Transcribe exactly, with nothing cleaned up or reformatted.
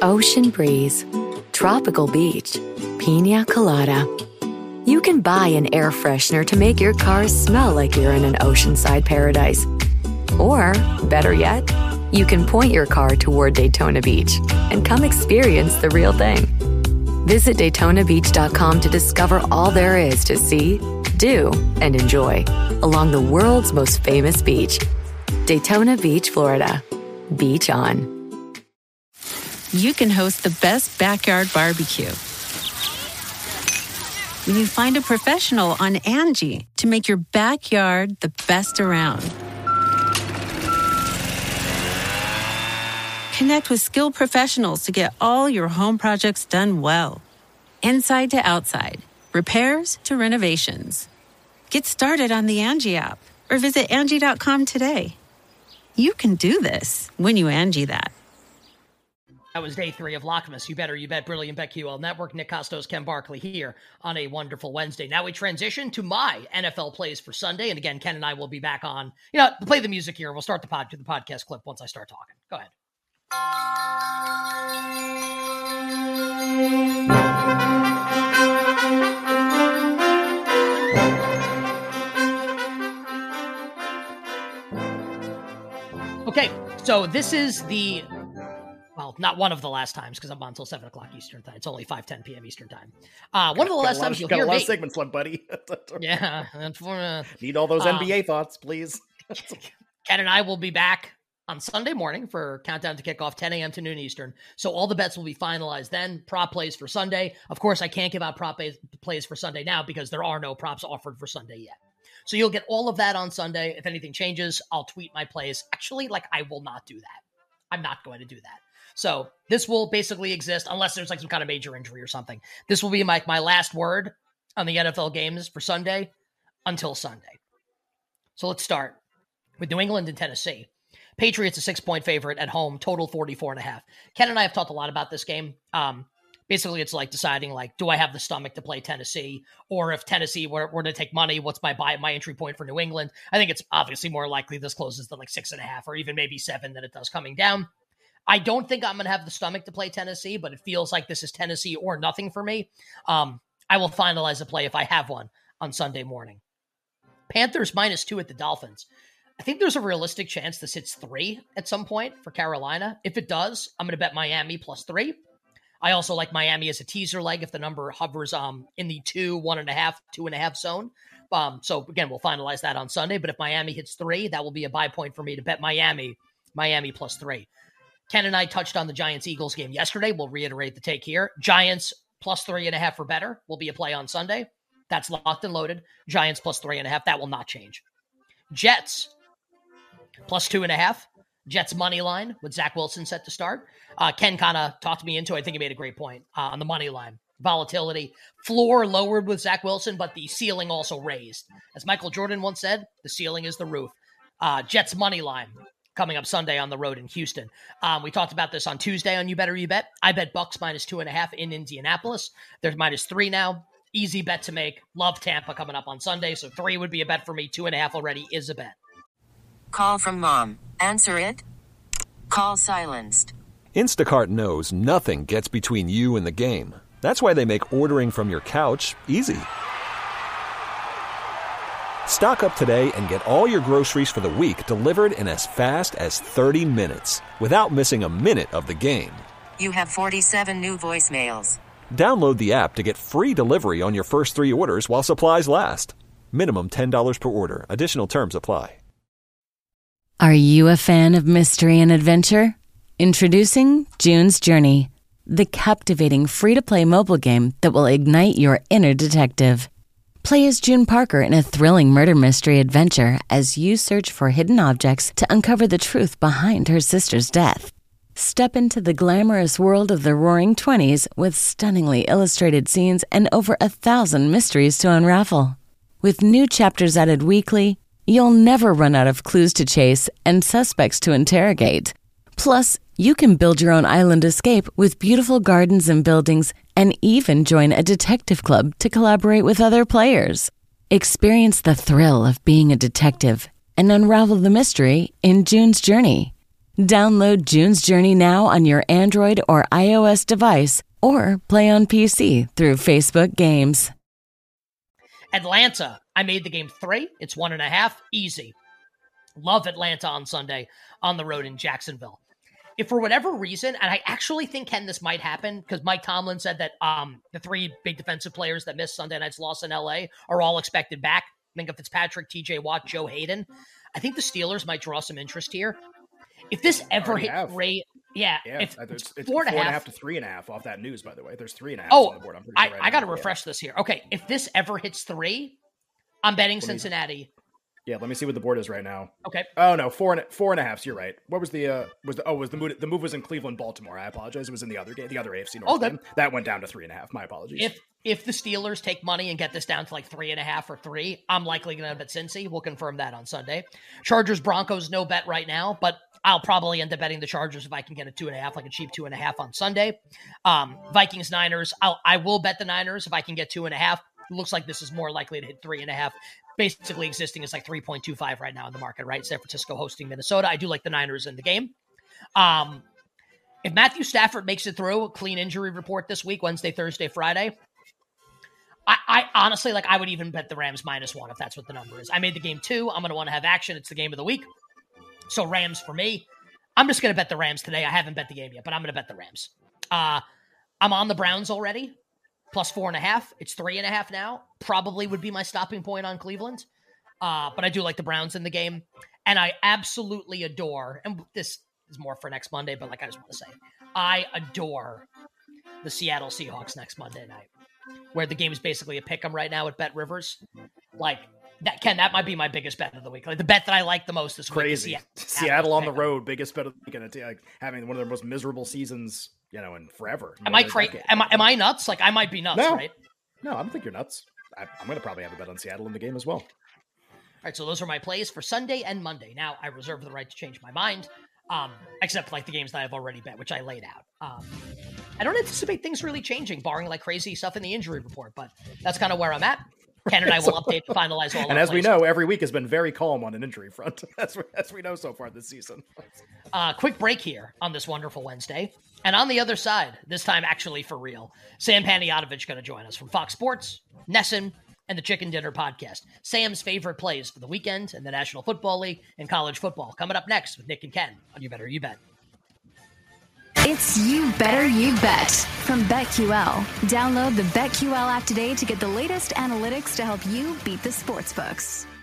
ocean breeze, tropical beach, pina colada. You can buy an air freshener to make your car smell like you're in an oceanside paradise. Or, better yet, you can point your car toward Daytona Beach and come experience the real thing. Visit Daytona Beach dot com to discover all there is to see, do, and enjoy along the world's most famous beach. Daytona Beach, Florida. Beach on. You can host the best backyard barbecue when you find a professional on Angie to make your backyard the best around. Connect with skilled professionals to get all your home projects done well. Inside to outside, repairs to renovations. Get started on the Angie app or visit Angie dot com today. You can do this when you Angie that. That was day three of Lockmas. You Better, You Bet, Brilliant BetQL Network. Nick Costos, Ken Barkley here on a wonderful Wednesday. Now we transition to my N F L plays for Sunday. And again, Ken and I will be back on, you know, play the music here. We'll start the pod, the podcast clip once I start talking. Go ahead. Okay, so this is the, well, not one of the last times because I'm on until seven o'clock Eastern time. It's only five ten p.m. Eastern time. Uh, one got, of the last times of, you'll got hear a lot me. Of segments left, buddy. Yeah. And for, uh, Need all those um, N B A thoughts, please. Ken and I will be back on Sunday morning for Countdown to Kickoff, ten a.m. to noon Eastern. So all the bets will be finalized then. Prop plays for Sunday. Of course, I can't give out prop plays for Sunday now because there are no props offered for Sunday yet. So you'll get all of that on Sunday. If anything changes, I'll tweet my plays. Actually, like, I will not do that. I'm not going to do that. So this will basically exist unless there's like some kind of major injury or something. This will be my, my last word on the N F L games for Sunday until Sunday. So let's start with New England and Tennessee. Patriots a six-point favorite at home, total forty-four and a half. Ken and I have talked a lot about this game. Um, basically, it's like deciding, like, do I have the stomach to play Tennessee? Or if Tennessee were, were to take money, what's my buy, my entry point for New England? I think it's obviously more likely this closes to like six and a half or even maybe seven than it does coming down. I don't think I'm going to have the stomach to play Tennessee, but it feels like this is Tennessee or nothing for me. Um, I will finalize a play if I have one on Sunday morning. Panthers minus two at the Dolphins. I think there's a realistic chance this hits three at some point for Carolina. If it does, I'm going to bet Miami plus three. I also like Miami as a teaser leg if the number hovers um, in the two, one and a half, two and a half zone. Um, so again, we'll finalize that on Sunday. But if Miami hits three, that will be a buy point for me to bet Miami, Miami plus three. Ken and I touched on the Giants-Eagles game yesterday. We'll reiterate the take here. Giants plus three and a half or better will be a play on Sunday. That's locked and loaded. Giants plus three and a half. That will not change. Jets plus two and a half. Jets money line with Zach Wilson set to start. Uh, Ken kind of talked me into it. I think he made a great point uh, on the money line. Volatility. Floor lowered with Zach Wilson, but the ceiling also raised. As Michael Jordan once said, the ceiling is the roof. Uh, Jets money line coming up Sunday on the road in Houston. Um, we talked about this on Tuesday on You Better You Bet. I bet Bucks minus two and a half in Indianapolis. There's minus three now. Easy bet to make. Love Tampa coming up on Sunday. So three would be a bet for me. Two and a half already is a bet. Call from mom. Answer it. Call silenced. Instacart knows nothing gets between you and the game. That's why they make ordering from your couch easy. Stock up today and get all your groceries for the week delivered in as fast as thirty minutes without missing a minute of the game. You have forty-seven new voicemails. Download the app to get free delivery on your first three orders while supplies last. Minimum ten dollars per order. Additional terms apply. Are you a fan of mystery and adventure? Introducing June's Journey, the captivating free-to-play mobile game that will ignite your inner detective. Play as June Parker in a thrilling murder mystery adventure as you search for hidden objects to uncover the truth behind her sister's death. Step into the glamorous world of the Roaring Twenties with stunningly illustrated scenes and over a thousand mysteries to unravel. With new chapters added weekly, you'll never run out of clues to chase and suspects to interrogate. Plus, you can build your own island escape with beautiful gardens and buildings and even join a detective club to collaborate with other players. Experience the thrill of being a detective and unravel the mystery in June's Journey. Download June's Journey now on your Android or iOS device, or play on P C through Facebook Games. Atlanta, I made the game three. It's one and a half. Easy. Love Atlanta on Sunday on the road in Jacksonville. If for whatever reason, and I actually think, Ken, this might happen, because Mike Tomlin said that um, the three big defensive players that missed Sunday night's loss in L A are all expected back. Minka Fitzpatrick, T J Watt, Joe Hayden. I think the Steelers might draw some interest here. If this ever hit three, yeah, yeah if it's, it's, it's four, and, four a half, and a half to three and a half off that news, by the way. There's three and a half oh, on the board. I'm pretty I, sure right I got to now. refresh yeah. this here. Okay, if this ever hits three, I'm betting me- Cincinnati. Yeah, let me see what the board is right now. Okay. Oh no, four and four and a half. So you're right. What was the uh was the oh was the move the move was in Cleveland, Baltimore. I apologize. It was in the other game, the other A F C North Oh, that- game. That went down to three and a half. My apologies. If if the Steelers take money and get this down to like three and a half or three, I'm likely going to bet Cincy. We'll confirm that on Sunday. Chargers Broncos, no bet right now, but I'll probably end up betting the Chargers if I can get a two and a half, like a cheap two and a half on Sunday. Um, Vikings Niners, I'll I will bet the Niners if I can get two and a half. It looks like this is more likely to hit three and a half. Basically existing is like three point two five right now in the market, right? San Francisco hosting Minnesota. I do like the Niners in the game. Um, if Matthew Stafford makes it through, a clean injury report this week, Wednesday, Thursday, Friday, I, I honestly, like, I would even bet the Rams minus one if that's what the number is. I made the game two. I'm going to want to have action. It's the game of the week. So Rams for me. I'm just going to bet the Rams today. I haven't bet the game yet, but I'm going to bet the Rams. Uh, I'm on the Browns already. Plus four and a half. It's three and a half now. Probably would be my stopping point on Cleveland. Uh, but I do like the Browns in the game. And I absolutely adore, and this is more for next Monday, but like I just want to say, I adore the Seattle Seahawks next Monday night, where the game is basically a pick 'em right now at Bet Rivers. Like, that Ken, that might be my biggest bet of the week. Like the bet that I like the most this Crazy. week. Crazy. Seattle, Seattle on the road, biggest bet of the week, and like having one of their most miserable seasons, you know, in forever. Am I crazy? Am I, am I nuts? Like, I might be nuts, no. right? No, I don't think you're nuts. I, I'm going to probably have a bet on Seattle in the game as well. All right, so those are my plays for Sunday and Monday. Now, I reserve the right to change my mind, um, except like the games that I've already bet, which I laid out. Um, I don't anticipate things really changing, barring like crazy stuff in the injury report, but that's kind of where I'm at. Ken and I will update and finalize all. And our as we plays. know, every week has been very calm on an injury front, as we, as we know so far this season. Uh, quick break here on this wonderful Wednesday. And on the other side, this time actually for real, Sam Panayotovich going to join us from Fox Sports, Nesson, and the Chicken Dinner Podcast. Sam's favorite plays for the weekend in the National Football League and college football. Coming up next with Nick and Ken on You Better You Bet. It's You Better You Bet from BetQL. Download the BetQL app today to get the latest analytics to help you beat the sportsbooks.